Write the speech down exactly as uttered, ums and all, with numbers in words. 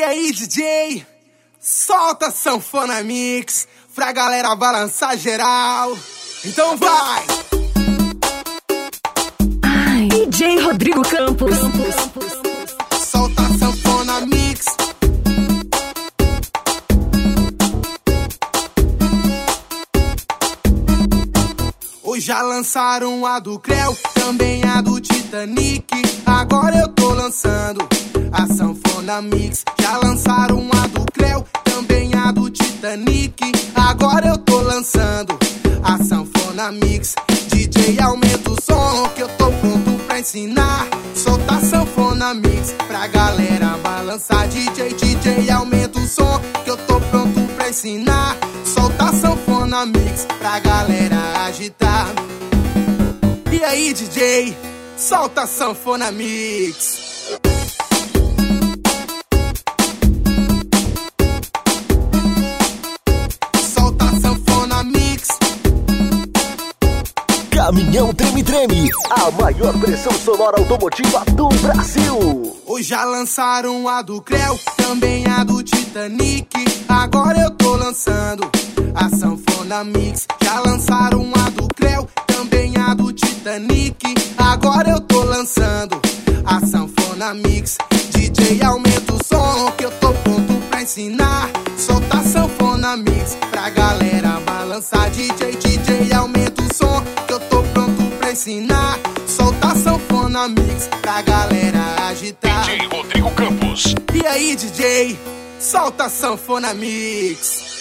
E aí, D J, solta a sanfona mix pra galera balançar geral. Então vai! Ai, D J Rodrigo Campos. Solta a sanfona mix. Hoje já lançaram a do Creu, também a do Titanic. Agora eu tô lançando a sanfona mix. Já lançaram a do Creu, também a do Titanic. Agora eu tô lançando a sanfona mix. D J, aumenta o som que eu tô pronto pra ensinar. Solta a sanfona mix pra galera balançar. D J, D J, aumenta o som que eu tô pronto pra ensinar. Solta a sanfona mix pra galera agitar. E aí, D J, solta a sanfona mix. Solta a sanfona mix. Caminhão Treme Treme, a maior pressão sonora automotiva do Brasil. Hoje já lançaram a do Creu, também a do Titanic. Agora eu tô lançando a sanfona mix. Já lançaram a do Creu, também a do Titanic. Agora eu tô lançando a sanfona mix. D J, aumenta o som que eu tô pronto pra ensinar. Solta a sanfona mix pra galera balançar. D J, D J, aumenta o som que eu tô pronto pra ensinar. Solta a sanfona mix pra galera agitar. D J Rodrigo Campos. E aí, D J, solta a sanfona mix.